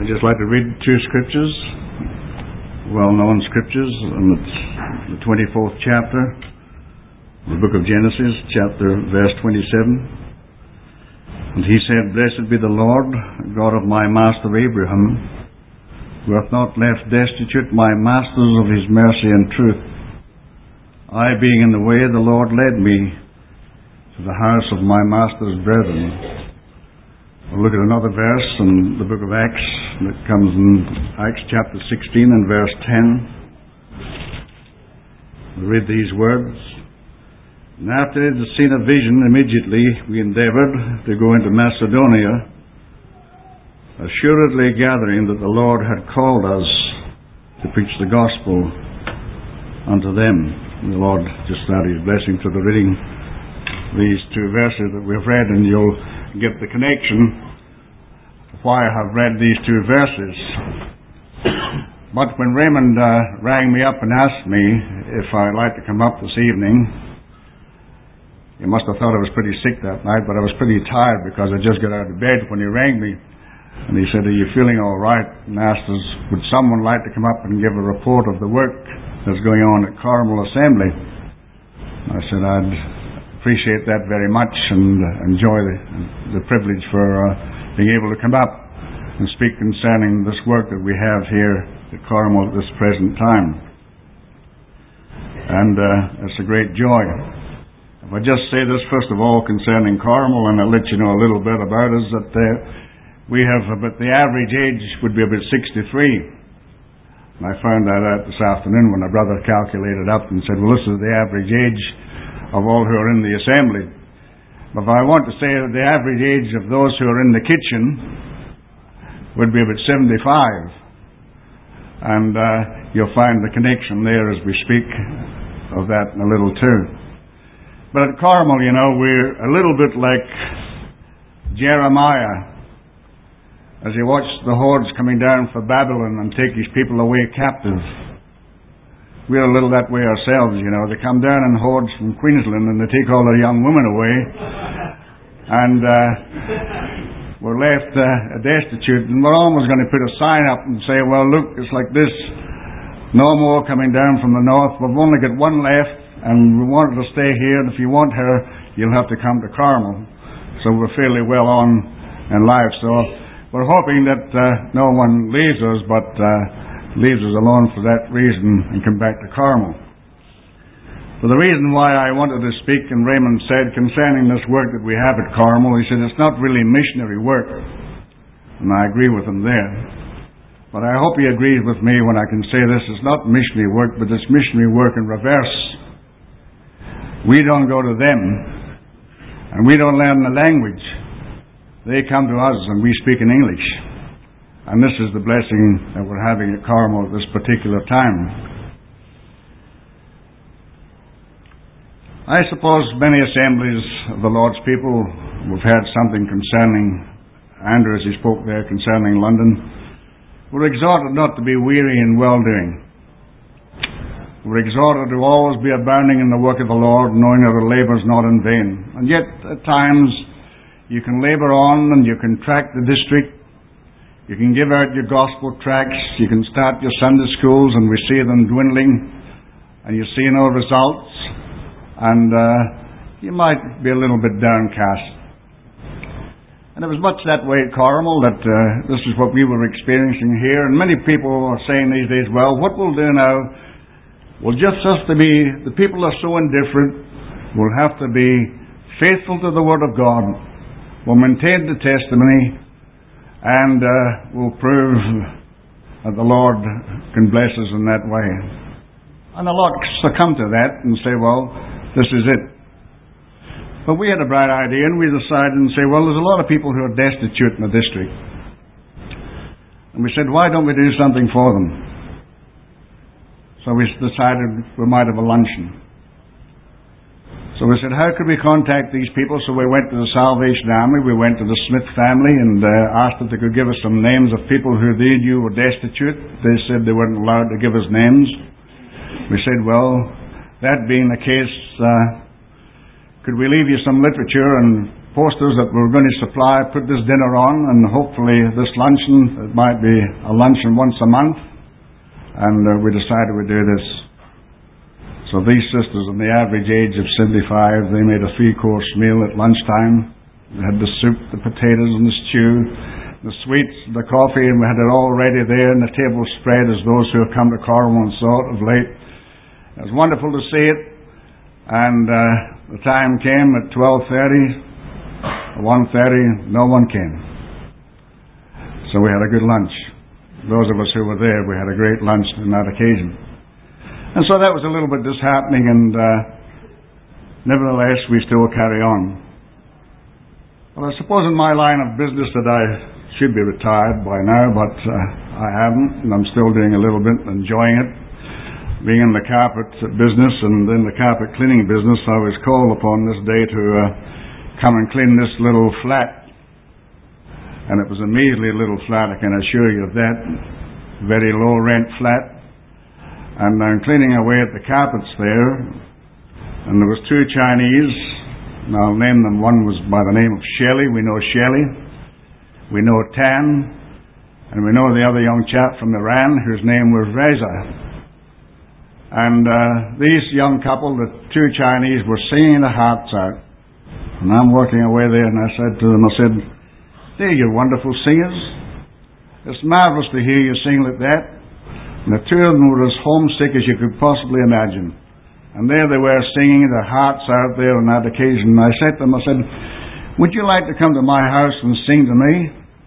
I'd just like to read two scriptures, well-known scriptures, and it's the 24th chapter, the book of Genesis, verse 27. And he said, "Blessed be the Lord, God of my master Abraham, who hath not left destitute my masters of his mercy and truth. I being in the way, the Lord led me to the house of my master's brethren." We'll look at another verse in the book of Acts that comes in Acts chapter 16 and verse 10. We read these words. "And after it had seen a vision, immediately we endeavoured to go into Macedonia, assuredly gathering that the Lord had called us to preach the gospel unto them." And the Lord just add His blessing to the reading of these two verses that we've read, and you'll get the connection why I have read these two verses. But when Raymond rang me up and asked me if I'd like to come up this evening, he must have thought I was pretty sick that night, but I was pretty tired because I just got out of bed when he rang me. And he said, "Are you feeling all right?" And asked us, would someone like to come up and give a report of the work that's going on at Carmel Assembly. I said I'd appreciate that very much and enjoy the privilege for being able to come up and speak concerning this work that we have here at Carmel at this present time. And it's a great joy. If I just say this first of all concerning Carmel, and I'll let you know a little bit about us, that we have about the average age would be about 63. And I found that out this afternoon when a brother calculated up and said, well, this is the average age of all who are in the assembly. But I want to say that the average age of those who are in the kitchen would be about 75. And you'll find the connection there as we speak of that in a little too. But at Carmel, you know, we're a little bit like Jeremiah as he watched the hordes coming down for Babylon and take his people away captive. We're a little that way ourselves, you know. They come down in hordes from Queensland and they take all their young women away, and we're left destitute. And we're almost going to put a sign up and say, well, look, it's like this. No more coming down from the north. We've only got one left, and we want her to stay here. And if you want her, you'll have to come to Carmel. So we're fairly well on in life. So we're hoping that no one leaves us, but leaves us alone for that reason and come back to Carmel. For the reason why I wanted to speak, and Raymond said concerning this work that we have at Carmel, he said it's not really missionary work. And I agree with him there. But I hope he agrees with me when I can say this. It's not missionary work, but it's missionary work in reverse. We don't go to them, and we don't learn the language. They come to us and we speak in English. And this is the blessing that we're having at Carmel at this particular time. I suppose many assemblies of the Lord's people have had something concerning Andrew, as he spoke there, concerning London. We're exhorted not to be weary in well-doing. We're exhorted to always be abounding in the work of the Lord, knowing that our labour is not in vain. And yet, at times, you can labour on and you can track the district. You can give out your gospel tracts. You can start your Sunday schools, and we see them dwindling, and you see no results. And you might be a little bit downcast. And it was much that way at Carmel, that this is what we were experiencing here. And many people are saying these days, well, what we'll do now, well, just us to be, the people are so indifferent, we'll have to be faithful to the Word of God. We'll maintain the testimony, and we'll prove that the Lord can bless us in that way. And a lot succumb to that and say, well, this is it. But we had a bright idea, and we decided and say, well, there's a lot of people who are destitute in the district. And we said, why don't we do something for them? So we decided we might have a luncheon. So we said, how could we contact these people? So we went to the Salvation Army, we went to the Smith family, and asked if they could give us some names of people who they knew were destitute. They said they weren't allowed to give us names. We said, well, that being the case, could we leave you some literature and posters that we were going to supply, put this dinner on, and hopefully this luncheon, it might be a luncheon once a month, and we decided we'd do this. So these sisters, in the average age of 75, they made a 3-course meal at lunchtime. They had the soup, the potatoes, and the stew, the sweets, the coffee, and we had it all ready there, and the table spread as those who have come to Cornwall and saw it of late. It was wonderful to see it, and the time came at 12:30. 1:30, no one came. So we had a good lunch. Those of us who were there, we had a great lunch on that occasion. And so that was a little bit disheartening, and nevertheless, we still carry on. Well, I suppose in my line of business that I should be retired by now, but I haven't, and I'm still doing a little bit, enjoying it. Being in the carpet business and in the carpet cleaning business, I was called upon this day to come and clean this little flat. And it was a measly little flat, I can assure you of that. Very low rent flat. And I'm cleaning away at the carpets there. And there was 2 Chinese. And I'll name them. One was by the name of Shelley. We know Shelley. We know Tan. And we know the other young chap from Iran whose name was Reza. And these young couple, the 2 Chinese, were singing their hearts out. And I'm working away there, and I said to them, "They're your wonderful singers. It's marvelous to hear you sing like that." And the 2 of them were as homesick as you could possibly imagine. And there they were singing their hearts out there on that occasion. And I said to them, "Would you like to come to my house and sing to me?"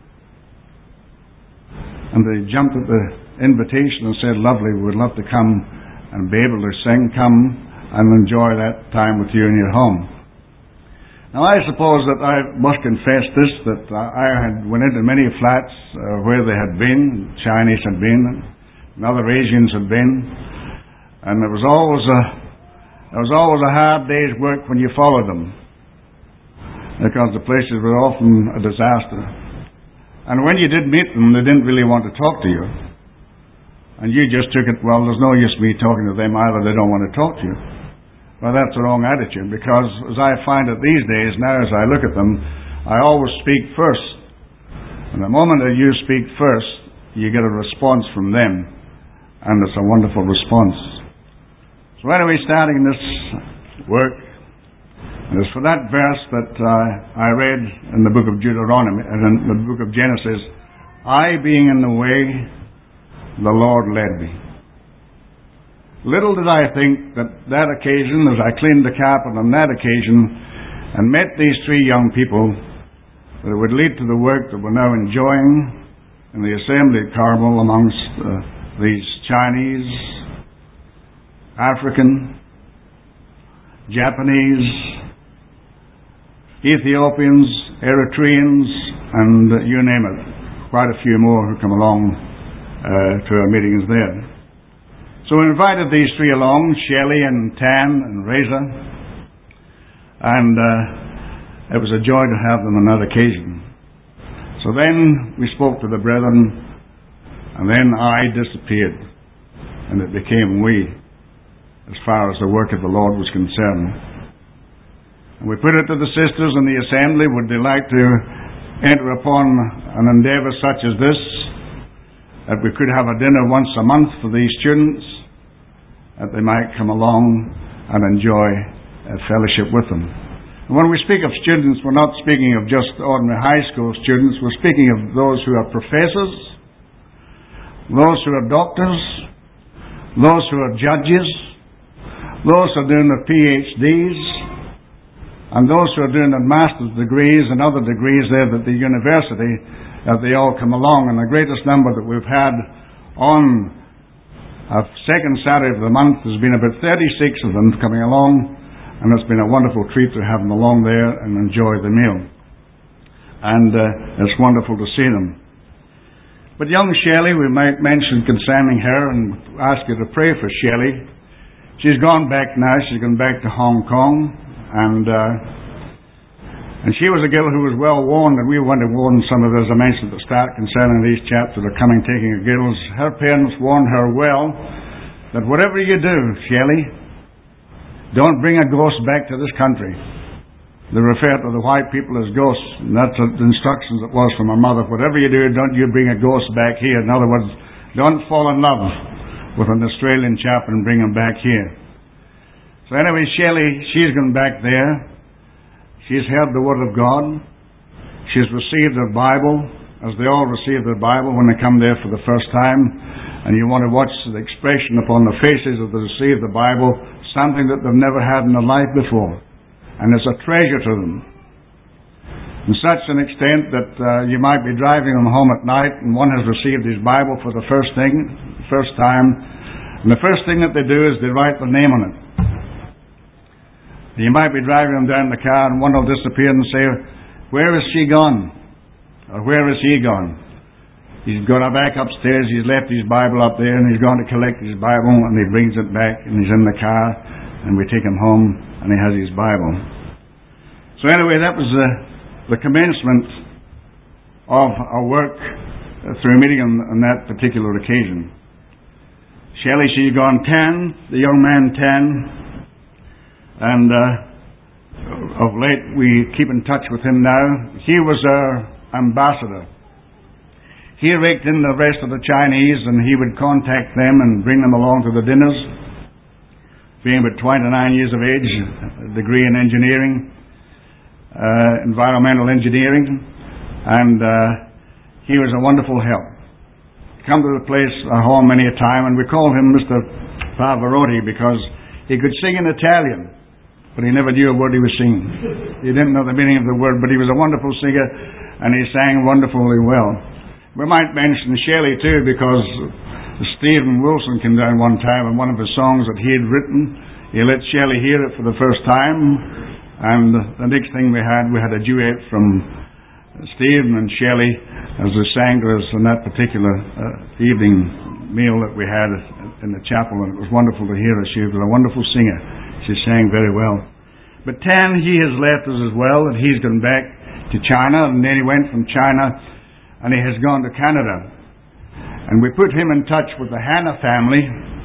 And they jumped at the invitation and said, "Lovely, we'd love to come and be able to sing. Come and enjoy that time with you in your home." Now, I suppose that I must confess this, that I had went into many flats where they had been, Chinese had been, and other Asians had been, and it was always a hard day's work when you followed them, because the places were often a disaster. And when you did meet them, they didn't really want to talk to you, and you just took it, well, there's no use me talking to them either, they don't want to talk to you. Well, that's the wrong attitude, because as I find it these days, now as I look at them, I always speak first. And the moment that you speak first, you get a response from them, and it's a wonderful response. So anyway, starting this work, and it's for that verse that I read in the book of Deuteronomy, and in the book of Genesis, "I being in the way, the Lord led me." Little did I think that occasion, as I cleaned the carpet on that occasion and met these 3 young people, that it would lead to the work that we're now enjoying in the assembly at Cornwall amongst these Chinese, African, Japanese, Ethiopians, Eritreans, and you name it. Quite a few more who come along to our meetings there. So we invited these 3 along, Shelley and Tan and Reza, and it was a joy to have them on that occasion. So then we spoke to the brethren, and then I disappeared, and it became we, as far as the work of the Lord was concerned. And we put it to the sisters in the assembly, would they like to enter upon an endeavour such as this, that we could have a dinner once a month for these students, that they might come along and enjoy a fellowship with them. And when we speak of students, we're not speaking of just ordinary high school students, we're speaking of those who are professors, those who are doctors, those who are judges, those who are doing their PhDs, and those who are doing their master's degrees and other degrees there at the university, that they all come along. And the greatest number that we've had on a second Saturday of the month has been about 36 of them coming along, and it's been a wonderful treat to have them along there and enjoy the meal. And it's wonderful to see them. But young Shelley, we might mention concerning her and ask you to pray for Shelley. She's gone back now. She's gone back to Hong Kong, and she was a girl who was well warned, and we want to warn some of those I mentioned at the start concerning these chaps that are coming taking her girls. Her parents warned her well that whatever you do, Shelley, don't bring a ghost back to this country. They refer to the white people as ghosts, and that's the instructions it was from her mother. Whatever you do, don't you bring a ghost back here. In other words, don't fall in love with an Australian chap and bring him back here. So anyway, Shelley, she's gone back there. She's heard the Word of God. She's received the Bible, as they all receive the Bible when they come there for the first time. And you want to watch the expression upon the faces of the receive the Bible, something that they've never had in their life before. And it's a treasure to them. In such an extent that you might be driving them home at night and one has received his Bible for the first time. And the first thing that they do is they write their name on it. You might be driving them down the car and one will disappear and say, "Where is she gone?" Or "Where is he gone?" He's gone back upstairs, he's left his Bible up there and he's gone to collect his Bible and he brings it back and he's in the car and we take him home and he has his Bible. So anyway, that was the commencement of our work through meeting on that particular occasion. Shelley, she's gone 10, the young man 10, and of late we keep in touch with him now. He was our ambassador. He raked in the rest of the Chinese and he would contact them and bring them along to the dinners. Being about 29 years of age, a degree in engineering, environmental engineering, and he was a wonderful help. Come to the place, our home many a time, and we called him Mr. Pavarotti because he could sing in Italian, but he never knew a word he was singing. He didn't know the meaning of the word, but he was a wonderful singer, and he sang wonderfully well. We might mention Shelley too, because Stephen Wilson came down one time and one of his songs that he had written, he let Shelley hear it for the first time, and the next thing we had a duet from Stephen and Shelley as they sang to us on that particular evening meal that we had in the chapel, and it was wonderful to hear her. She was a wonderful singer. She sang very well. But 10, he has left us as well, and he's gone back to China, and then he went from China and he has gone to Canada. And we put him in touch with the Hanna family,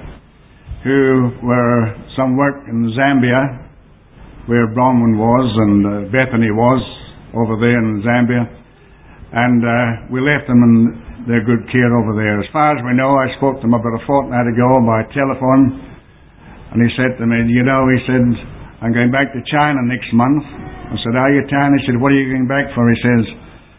who were some work in Zambia, where Bronwyn was and Bethany was, over there in Zambia. And we left them in their good care over there. As far as we know, I spoke to him about a fortnight ago by telephone, and he said to me, he said, "I'm going back to China next month." I said, "Are you, Tan?" He said, "What are you going back for?" He says,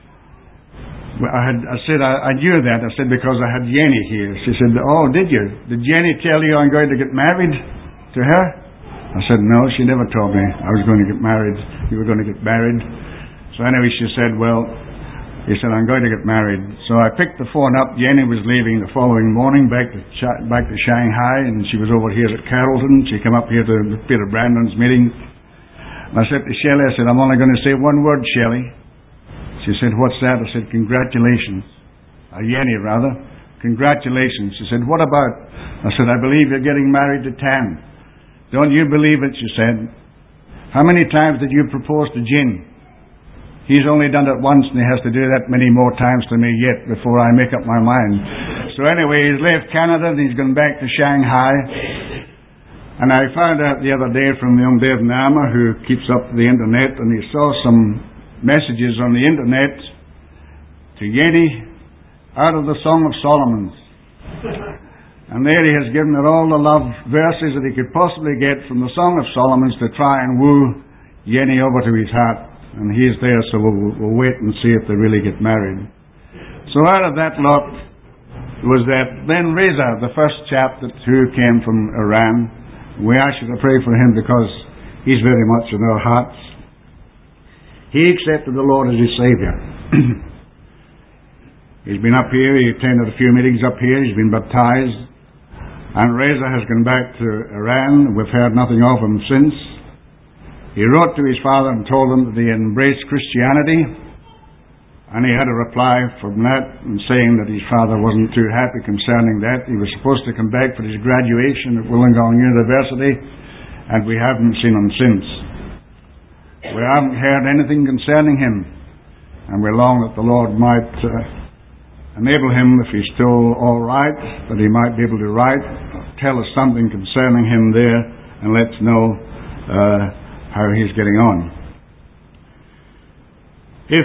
I said, I knew that. I said, because I had Jenny here. She said, "Oh, did you? Did Jenny tell you I'm going to get married to her?" I said, "No, she never told me I was going to get married. You were going to get married." So anyway, she said, he said, "I'm going to get married." So I picked the phone up. Jenny was leaving the following morning back to Shanghai, and she was over here at Carrollton. She came up here to Peter Brandon's meeting. And I said to Shelley, I said, "I'm only going to say one word, Shelley." She said, "What's that?" I said, "Congratulations." Jenny, rather. "Congratulations." She said, "What about?" I said, "I believe you're getting married to Tan." "Don't you believe it?" she said. "How many times did you propose to Jin?" "He's only done it once and he has to do that many more times to me yet before I make up my mind." So anyway, he's left Canada and he's gone back to Shanghai. And I found out the other day from young Dave Nama, who keeps up the internet, and he saw some messages on the internet to Jenny out of the Song of Solomon. And there he has given her all the love verses that he could possibly get from the Song of Solomon to try and woo Jenny over to his heart. And he's there, so we'll wait and see if they really get married. So out of that lot was that then Reza, the first chap who came from Iran. We ask you to pray for him because he's very much in our hearts. He accepted the Lord as his Savior. He's been up here, he attended a few meetings up here, he's been baptized. And Reza has gone back to Iran. We've heard nothing of him since. He wrote to his father and told him that he embraced Christianity. And he had a reply from that and saying that his father wasn't too happy concerning that. He was supposed to come back for his graduation at Wollongong University, and we haven't seen him since. We haven't heard anything concerning him, and we long that the Lord might enable him, if he's still all right, that he might be able to write, tell us something concerning him there, and let us know how he's getting on. If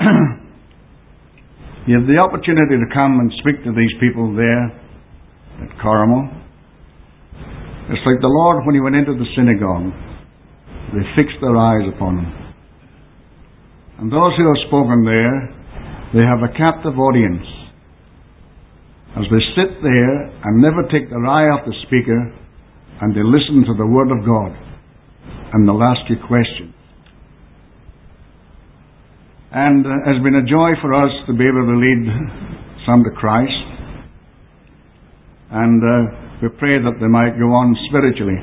you have the opportunity to come and speak to these people there at Corrimal, it's like the Lord, when He went into the synagogue, they fixed their eyes upon Him. And those who have spoken there, they have a captive audience. As they sit there and never take their eye off the speaker, and they listen to the Word of God, and they'll ask you questions. And it has been a joy for us to be able to lead some to Christ. And we pray that they might go on spiritually.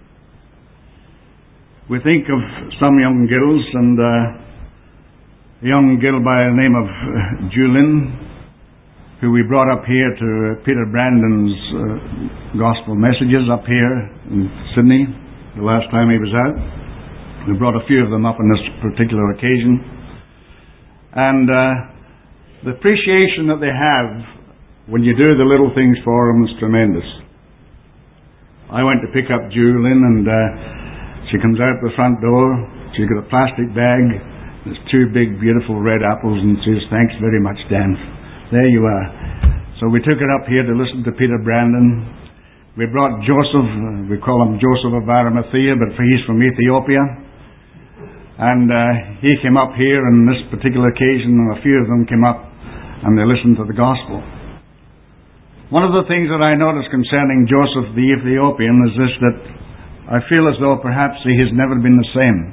We think of some young girls, and a young girl by the name of Julin, who we brought up here to Peter Brandon's gospel messages up here in Sydney the last time he was out. We brought a few of them up on this particular occasion. And the appreciation that they have when you do the little things for them is tremendous. I went to pick up Julin, and she comes out the front door. She's got a plastic bag. There's 2 big, beautiful red apples, and she says, "Thanks very much, Dan." There you are. So we took her up here to listen to Peter Brandon. We brought Joseph. We call him Joseph of Arimathea, but he's from Ethiopia. And he came up here on this particular occasion, and a few of them came up and they listened to the gospel. One of the things that I noticed concerning Joseph the Ethiopian is this, that I feel as though perhaps he has never been the same.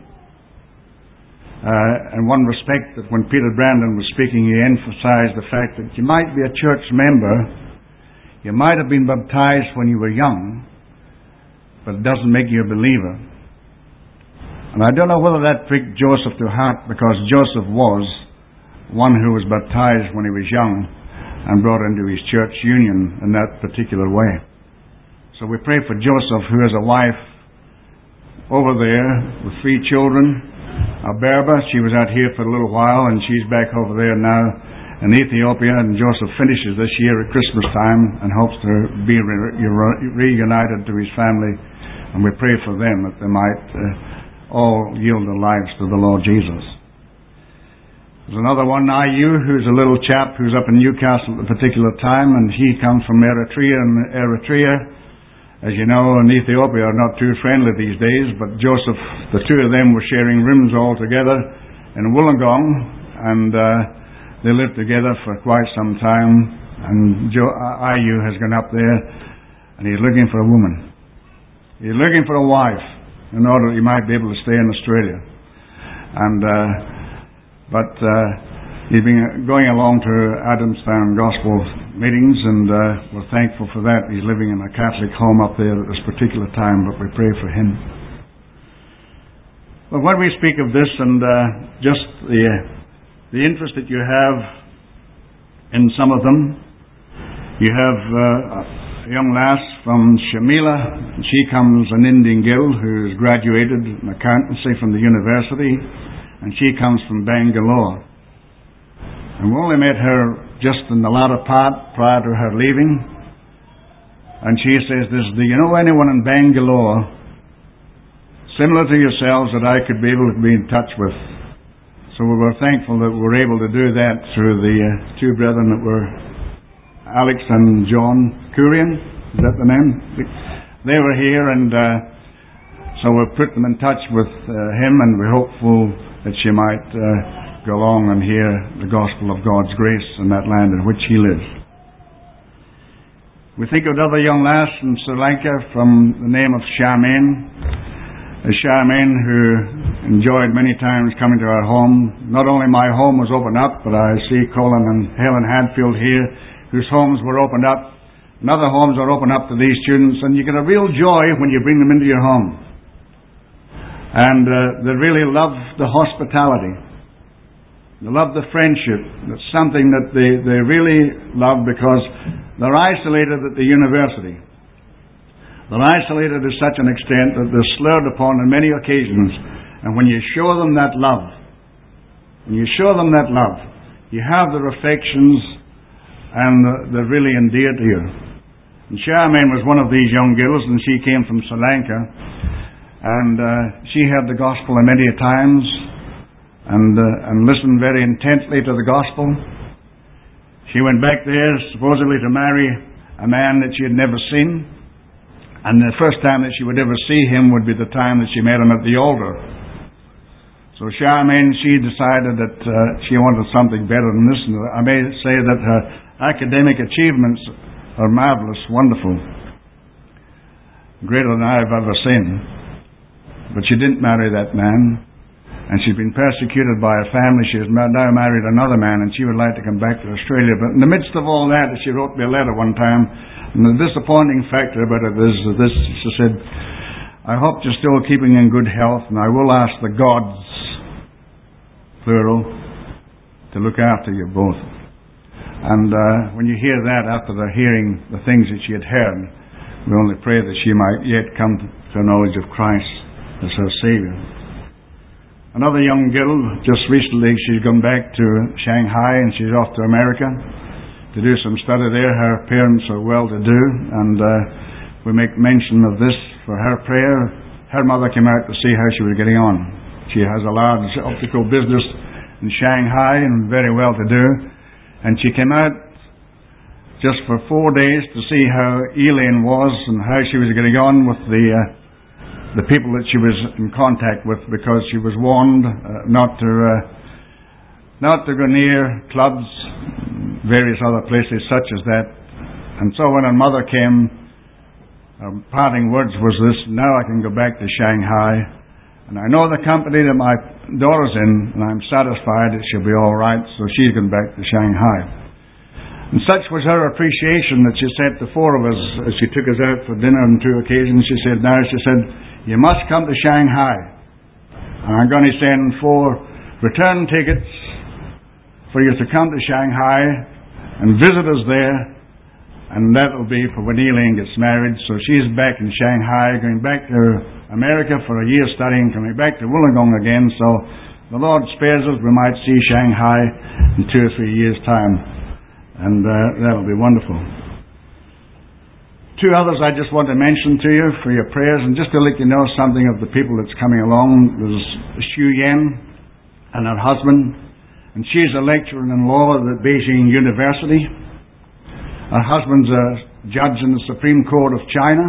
In one respect, that when Peter Brandon was speaking, he emphasized the fact that you might be a church member, you might have been baptized when you were young, but it doesn't make you a believer. And I don't know whether that pricked Joseph to heart, because Joseph was one who was baptized when he was young and brought into his church union in that particular way. So we pray for Joseph, who has a wife over there with 3 children. Berba, she was out here for a little while, and she's back over there now in Ethiopia. And Joseph finishes this year at Christmas time and hopes to be reunited to his family. And we pray for them that they might all yield their lives to the Lord Jesus. There's another one, Ayu, who's a little chap who's up in Newcastle at a particular time, and he comes from Eritrea. And Eritrea, as you know, and Ethiopia are not too friendly these days, but Joseph, the 2 of them were sharing rooms all together in Wollongong, and they lived together for quite some time. And Ayu has gone up there, and he's looking for a woman. He's looking for a wife, in order that he might be able to stay in Australia. And but he's been going along to Adamstown Gospel meetings, and we're thankful for that. He's living in a Catholic home up there at this particular time, but we pray for him. But when we speak of this, and just the interest that you have in some of them, you have a young lass from Shamila. She comes, an Indian girl who's graduated in accountancy from the university, and she comes from Bangalore. And we only met her just in the latter part prior to her leaving. And she says this, "Do you know anyone in Bangalore similar to yourselves that I could be able to be in touch with?" So we were thankful that we were able to do that through the 2 brethren that were Alex and John Kurian. Is that the name? They were here, and so we put them in touch with him, and we're hopeful that she might go along and hear the gospel of God's grace in that land in which he lives. We think of another young lass in Sri Lanka from the name of Charmaine. Charmaine, who enjoyed many times coming to our home. Not only my home was opened up, but I see Colin and Helen Hadfield here, whose homes were opened up. And other homes are opened up to these students, and you get a real joy when you bring them into your home. And they really love the hospitality. They love the friendship. It's something that they really love, because they're isolated at the university. They're isolated to such an extent that they're slurred upon on many occasions. And when you show them that love, you have their affections, and they're really endeared to you. And Charmaine was one of these young girls, and she came from Sri Lanka. And she heard the gospel many times. and listened very intently to the gospel. She went back there supposedly to marry a man that she had never seen, and the first time that she would ever see him would be the time that she met him at the altar. So Charmaine, she decided that she wanted something better than this. And I may say that her academic achievements are marvelous, wonderful, greater than I've ever seen. But she didn't marry that man, and she's been persecuted by her family. She has now married another man, and she would like to come back to Australia. But in the midst of all that, she wrote me a letter one time, and the disappointing factor about it is this. She said, I hope you're still keeping in good health, and I will ask the gods, plural, to look after you both. And when you hear that, after hearing the things that she had heard, we only pray that she might yet come to a knowledge of Christ as her Savior. Another young girl, just recently, she's gone back to Shanghai, and she's off to America to do some study there. Her parents are well-to-do, and we make mention of this for her prayer. Her mother came out to see how she was getting on. She has a large optical business in Shanghai and very well-to-do, and she came out just for 4 days to see how Elaine was and how she was getting on with the people that she was in contact with, because she was warned not to go near clubs, various other places such as that. And so when her mother came, parting words was this: now I can go back to Shanghai, and I know the company that my daughter's in, and I'm satisfied that she'll be all right. So she's gone back to Shanghai. And such was her appreciation that she said to 4 of us, as she took us out for dinner on 2 occasions, she said, you must come to Shanghai. And I'm going to send 4 return tickets for you to come to Shanghai and visit us there. And that will be for when Elaine gets married. So she's back in Shanghai, going back to America for a year studying, coming back to Wollongong again. So the Lord spares us, we might see Shanghai in 2 or 3 years' time. And that'll be wonderful. 2 others I just want to mention to you for your prayers, and just to let you know something of the people that's coming along. There's Xu Yan and her husband, and she's a lecturer in law at Beijing University. Her husband's a judge in the Supreme Court of China,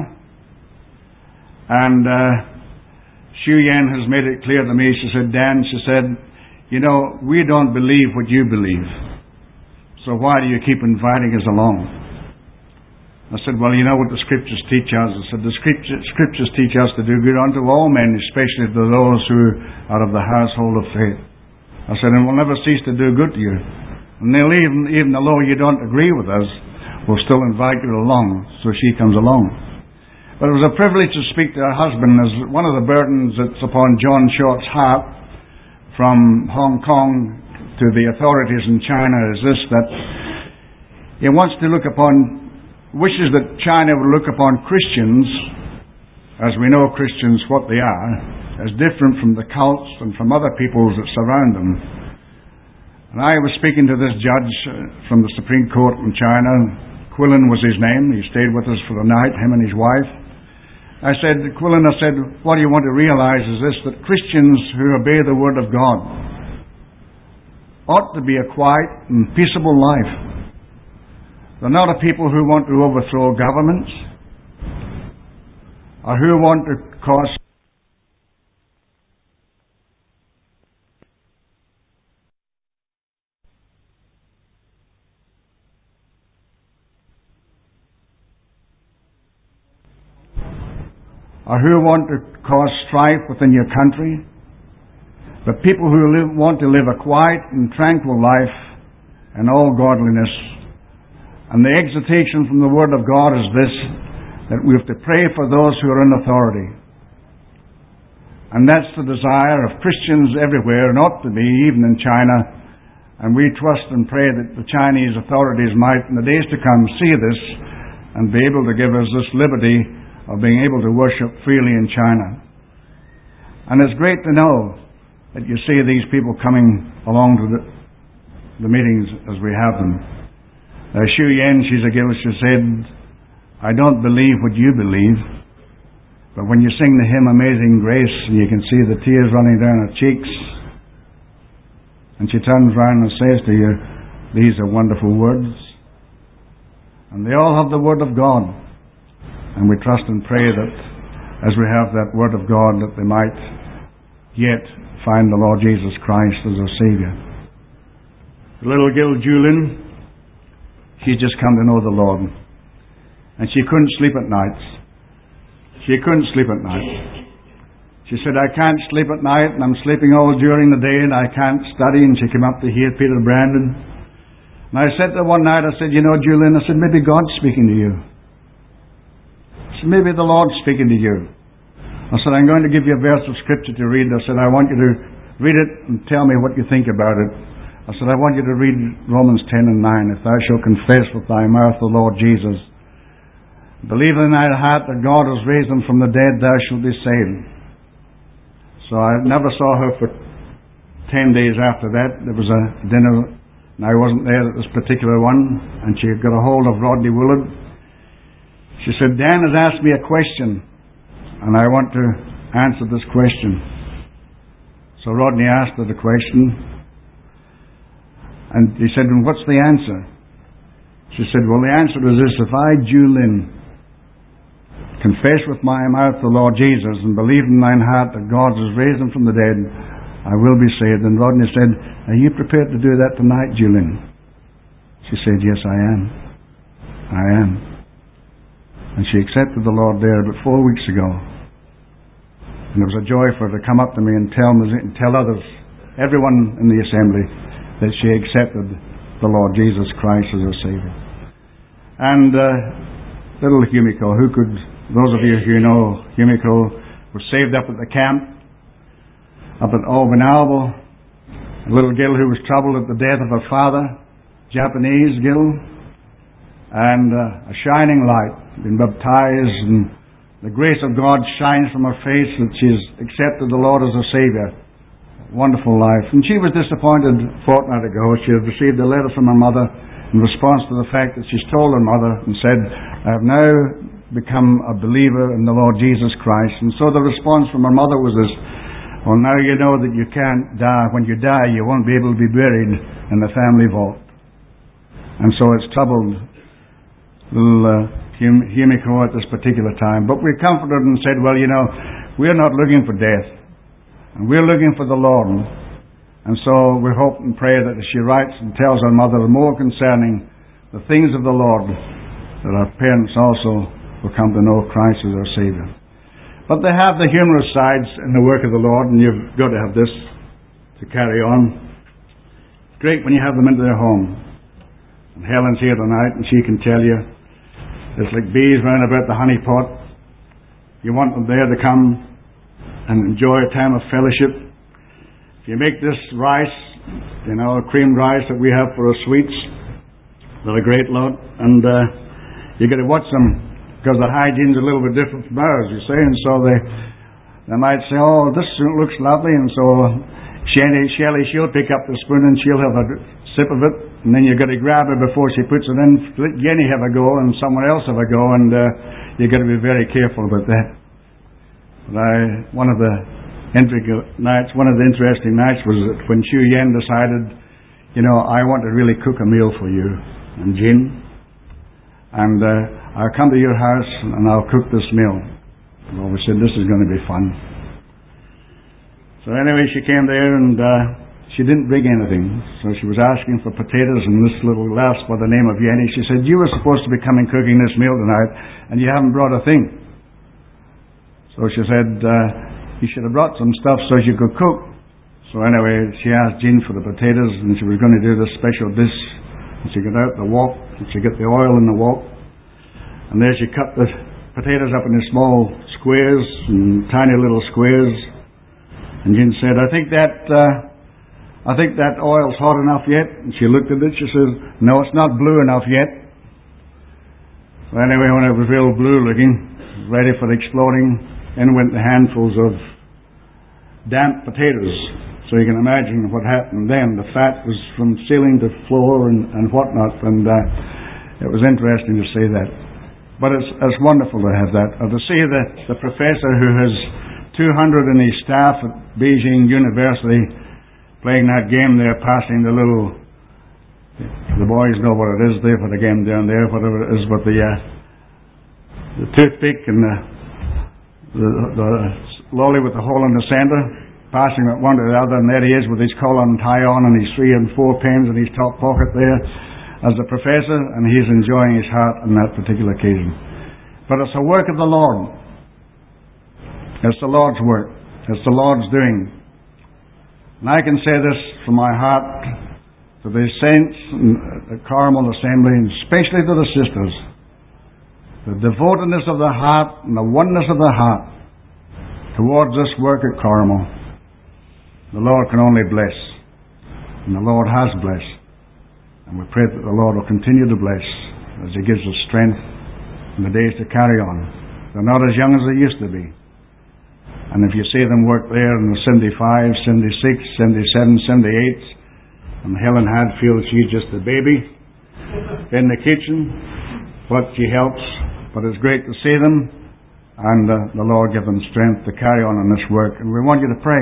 and Xu Yan has made it clear to me. She said, Dan, she said, we don't believe what you believe, so why do you keep inviting us along? I said, well, you know what the Scriptures teach us. I said, the Scriptures teach us to do good unto all men, especially to those who are of the household of faith. I said, and we'll never cease to do good to you. And they'll even though you don't agree with us, we'll still invite you along. So she comes along. But it was a privilege to speak to her husband, as one of the burdens that's upon John Short's heart from Hong Kong to the authorities in China is this, that he wishes that China would look upon Christians, as we know Christians what they are, as different from the cults and from other peoples that surround them. And I was speaking to this judge from the Supreme Court in China. Quillen was his name. He stayed with us for the night, him and his wife. I said, Quillen, what do you want to realize is this, that Christians who obey the Word of God ought to be a quiet and peaceable life. They're not a people who want to overthrow governments or who want to cause strife within your country, but people who want to live a quiet and tranquil life in all godliness. And the exhortation from the Word of God is this, that we have to pray for those who are in authority. And that's the desire of Christians everywhere, and ought to be, even in China. And we trust and pray that the Chinese authorities might, in the days to come, see this and be able to give us this liberty of being able to worship freely in China. And it's great to know that you see these people coming along to the meetings as we have them. Xu Yan, she's a girl, she said, I don't believe what you believe, but when you sing the hymn Amazing Grace, and you can see the tears running down her cheeks, And she turns round and says to you, these are wonderful words. And they all have the Word of God. And we trust and pray that as we have that Word of God, that they might yet find the Lord Jesus Christ as their Saviour. The little girl, Julian, she'd just come to know the Lord. And she couldn't sleep at night. She couldn't sleep at night. She said, I can't sleep at night, and I'm sleeping all during the day, and I can't study. And she came up to hear Peter Brandon. And I said to her one night, I said, you know, Julian, I said, maybe God's speaking to you. I said, maybe the Lord's speaking to you. I said, I'm going to give you a verse of Scripture to read. I said, I want you to read it and tell me what you think about it. I said, I want you to read Romans 10 and 9. If thou shalt confess with thy mouth the Lord Jesus, believe in thy heart that God has raised him from the dead, thou shalt be saved. So I never saw her for 10 days after that. There was a dinner, and I wasn't there at this particular one, and she got a hold of Rodney Willard. She said, Dan has asked me a question, and I want to answer this question. So Rodney asked her the question, and he said, and what's the answer? She said, well, the answer is this: if I, Julian, confess with my mouth the Lord Jesus and believe in mine heart that God has raised him from the dead, I will be saved. And Rodney said, are you prepared to do that tonight, Julian? She said, yes, I am. I am. And she accepted the Lord there about 4 weeks ago. And it was a joy for her to come up to me and tell others, everyone in the assembly, that she accepted the Lord Jesus Christ as her Saviour. And little Humiko, those of you who know Humiko, was saved up at the camp, up at Albanalbo. A little girl who was troubled at the death of her father, Japanese girl, and a shining light, been baptized, and the grace of God shines from her face that she's accepted the Lord as her Saviour. Wonderful life. And she was disappointed a fortnight ago. She had received a letter from her mother in response to the fact that she's told her mother and said, I have now become a believer in the Lord Jesus Christ. And so the response from her mother was this: well, now you know that you can't die. When you die, you won't be able to be buried in the family vault. And so it's troubled little Humiko at this particular time. But we comforted and said, well, you know, we're not looking for death. And we're looking for the Lord. And so we hope and pray that as she writes and tells her mother more concerning the things of the Lord, that our parents also will come to know Christ as our Saviour. But they have the humorous sides in the work of the Lord, and you've got to have this to carry on. It's great when you have them into their home. And Helen's here tonight, and she can tell you, it's like bees round about the honey pot. You want them there to come and enjoy a time of fellowship. If you make this rice, you know, creamed rice that we have for our sweets, they're a great lot, and you got to watch them because the hygiene's a little bit different from ours, you see, and so they might say, oh, this looks lovely, and so Shelley, she'll pick up the spoon and she'll have a sip of it, and then you've got to grab her before she puts it in. Let Jenny have a go and someone else have a go, and you've got to be very careful about that. But one of the interesting nights was that when Xu Yen decided, you know, I want to really cook a meal for you and Jin, and I'll come to your house and I'll cook this meal. Well, we said, this is going to be fun. So anyway, she came there and she didn't bring anything. So she was asking for potatoes, and this little lass by the name of Yenny, she said, you were supposed to be coming cooking this meal tonight and you haven't brought a thing. So she said, you should have brought some stuff so you could cook. So anyway, she asked Jean for the potatoes, and she was going to do this special dish. And she got out the wok, and she got the oil in the wok, and there she cut the potatoes up into small squares, and tiny little squares. And Jean said, I think that oil's hot enough yet. And she looked at it, she says, no, it's not blue enough yet. So anyway, when it was real blue looking, ready for exploding, in went the handfuls of damp potatoes. So you can imagine what happened then. The fat was from ceiling to floor and whatnot, and it was interesting to see that. But it's wonderful to have that. Or to see the professor who has 200 in his staff at Beijing University playing that game there, passing the little, the boys know what it is there for the game down there, whatever it is, but the toothpick and the lolly with the hole in the centre, passing it one to the other, and there he is with his collar and tie on and his 3 and 4 pens in his top pocket there as the professor, and he's enjoying his heart on that particular occasion. But it's a work of the Lord. It's the Lord's work. It's the Lord's doing. And I can say this from my heart to the saints at Carmel Assembly, and especially to the sisters. The devotedness of the heart and the oneness of the heart towards this work at Carmel, the Lord can only bless. And the Lord has blessed. And we pray that the Lord will continue to bless as He gives us strength in the days to carry on. They're not as young as they used to be. And if you see them work there in the 75, 76, 77, 78, and Helen Hadfield, she's just a baby in the kitchen, but she helps. But it's great to see them, and the Lord give them strength to carry on in this work. And we want you to pray.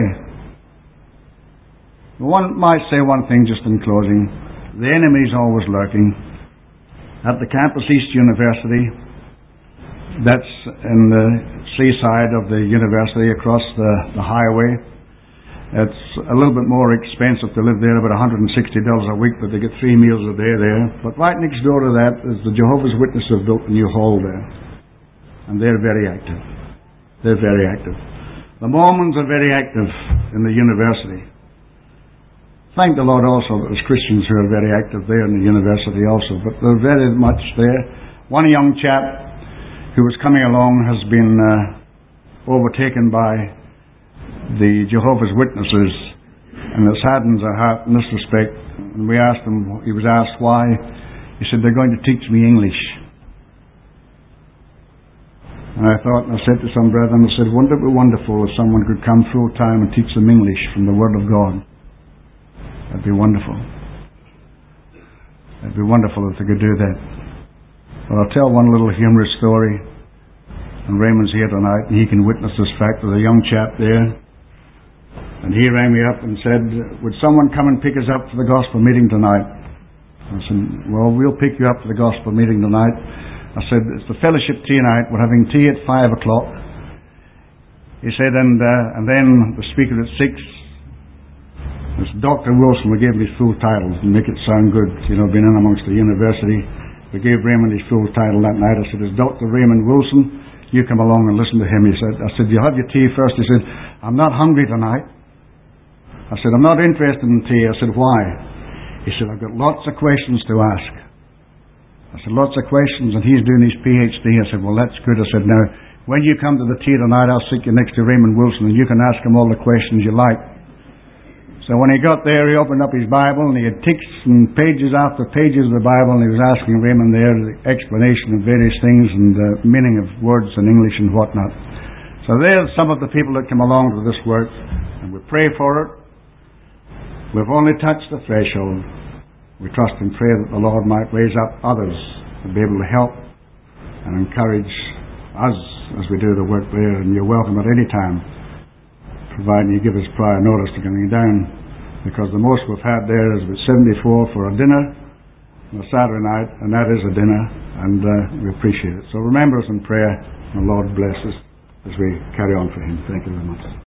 One might say one thing just in closing. The enemy is always lurking. At the Campus East University, that's in the seaside of the university across the highway. It's a little bit more expensive to live there, about $160 a week, but they get 3 meals a day there. But right next door to that is the Jehovah's Witnesses have built a new hall there. And they're very active. They're very active. The Mormons are very active in the university. Thank the Lord also that there's Christians who are very active there in the university also, but they're very much there. One young chap who was coming along has been overtaken by the Jehovah's Witnesses, and it saddens our heart in this respect. And we asked him, he was asked why. He said, they're going to teach me English. And I thought, and I said to some brethren, I said, wouldn't it be wonderful if someone could come full time and teach them English from the Word of God? That'd be wonderful. It'd be wonderful if they could do that. But I'll tell one little humorous story. And Raymond's here tonight, and he can witness this fact. There's a young chap there, and he rang me up and said, would someone come and pick us up for the gospel meeting tonight? I said, well, we'll pick you up for the gospel meeting tonight. I said, it's the fellowship tea night. We're having tea at 5 o'clock. He said, and then the speaker at 6. It's Dr. Wilson. We gave him his full title to make it sound good, being in amongst the university. We gave Raymond his full title that night. I said, it's Dr. Raymond Wilson. You come along and listen to him. I said, you have your tea first. He said, I'm not hungry tonight. I said, I'm not interested in tea. I said, why? He said, I've got lots of questions to ask. I said, lots of questions, and he's doing his PhD. I said, well, that's good. I said, now, when you come to the tea tonight, I'll sit you next to Raymond Wilson, and you can ask him all the questions you like. So when he got there, he opened up his Bible, and he had ticks and pages after pages of the Bible, and he was asking Raymond there the explanation of various things and the meaning of words in English and whatnot. So there's some of the people that come along to this work, and we pray for it. We've only touched the threshold. We trust and pray that the Lord might raise up others to be able to help and encourage us as we do the work there. And you're welcome at any time, providing you give us prior notice to coming down, because the most we've had there is about 74 for a dinner on a Saturday night, and that is a dinner, and we appreciate it. So remember us in prayer, and the Lord bless us as we carry on for Him. Thank you very much.